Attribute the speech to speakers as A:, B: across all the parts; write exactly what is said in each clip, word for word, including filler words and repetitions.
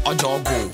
A: Ojogo,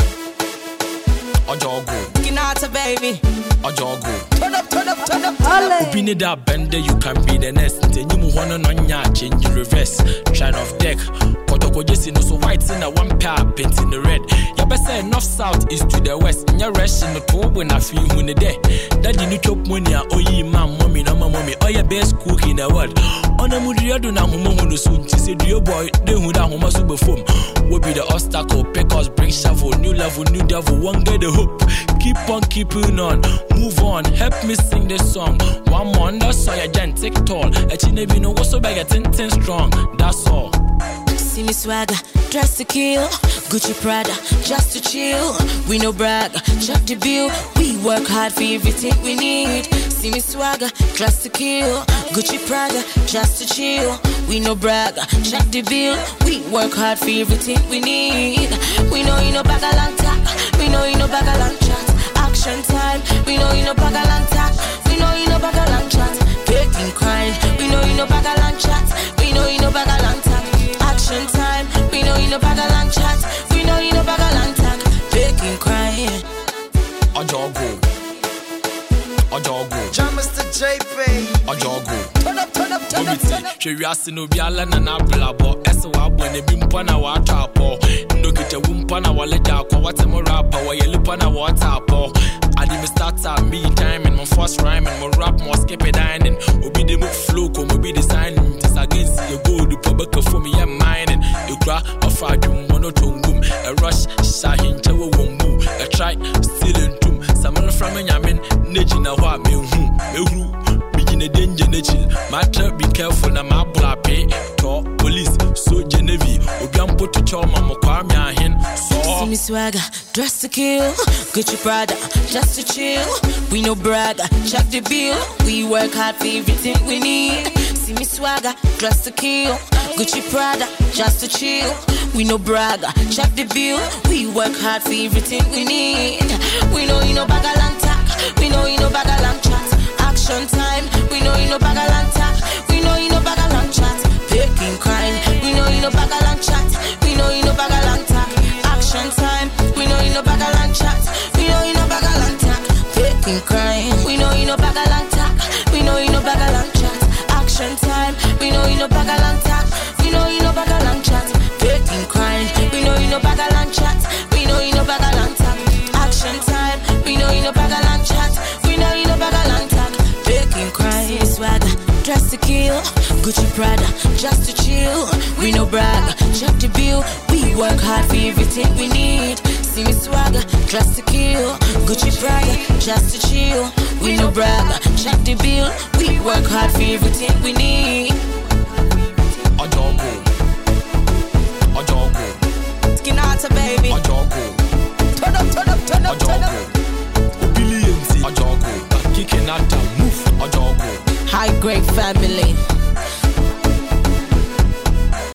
A: Ojogo,
B: Kinata baby,
A: Ojogo.
B: Turn up, turn up, turn up,
C: turn up.
A: Open it up, bender, you can be the next. Then you move on on ya, change your reverse. Shine off deck. Kotoko just in so white in a one pair, paint in the red. Ya best say north south east to the west. In your rush in the toe when I feel when the day. Daddy you chop money, oh ye man, mommy, no my mommy, oh your best cook in the world. On a moody, I do not know who soon. She said, dear boy, then who that woman super foam. Will be the obstacle, because bring shovel, new level, new devil, one get the hope. Keep on keeping on, move on, help me sing this song. One more, that's all your gent, take tall. A chinny no was so big, a ten ten strong, that's all.
B: See me swagger, dress to kill. Gucci Prada, just to chill. We no brag, check the bill. We work hard for everything we need. See me swagger, dress to kill. Gucci Prada, just to chill. We no brag, check the bill. We work hard for everything we need. We know you no bag a long talk. We know you no bag a long chat. Action time. We know you no bag a long talk. We know you no bag a long chat. Begging, crying. We know you no bag a long chat. We know you no bag a long talk. Action time. We know you no bag a long chat. We know you no bag a long talk. Begging, crying.
A: Ojogo, Ojogo,
D: John Mister J P.
A: Ojogo.
B: Turn up, turn up, turn up, turn up.
A: She was no be ala na na blabo. Esa wa bone bimpa na wa tapo. No kita wumpa na wale jako. Wate mo rapper wa yelupa na wa tapo. Adi me starter me timing, my first rhyme and my rap more skip it dining. Obi de mo flow ko mo be designing. This against you go the public for me and mining. You cry a fire dum mono tungum. A rush shahin chewo wumbu. A try stealing tum. Samara from yamin nejina wa me hu me hu. Begin a danger nature. Matter be careful na my blape. Talk police so Genevieve. Obiam put to choma mo kwame ahin. So
B: see me swagger, dress to kill. Gucci Prada, just to chill. We no brag, check the bill. We work hard for everything we need. See me swagger, dress to kill. Gucci Prada, just to chill. We no brag, check the bill. We work hard for everything we need. We know you no bag a long talk. We know you no bag a long chat. Action time. We know you no bag a long talk. We know you no bag a long chat. Begging, crying. We know you no bag a long chat. We know you no bag a long talk. Action time. We know you no bag a long chat. We know you no bag a long talk. Begging, crying. We know you no bag a long talk. We know you no bag a long chat. Action time. We know you no bag a long talk. We know you no bag a long chat. Begging, crying. We know you no bag a long chat. We know you no bag a long talk. Action time. We know you no bag a long chat. We know you no bag a long talk. Begging, crying. Swagger, dress to kill. Gucci Prada, just to chill. We no brag, check the bill. We work hard for everything we need. See me swagger, dress to kill. Gucci Prada, just to chill. We no brag, check the bill. We work hard for everything we need.
A: Ojogo, Ojogo,
B: Skinata baby.
A: Ojogo,
B: Turn up, turn up, turn up, turn up.
A: Ojogo, Billions, Ojogo, kicking out the move, Ojogo.
B: High grade family.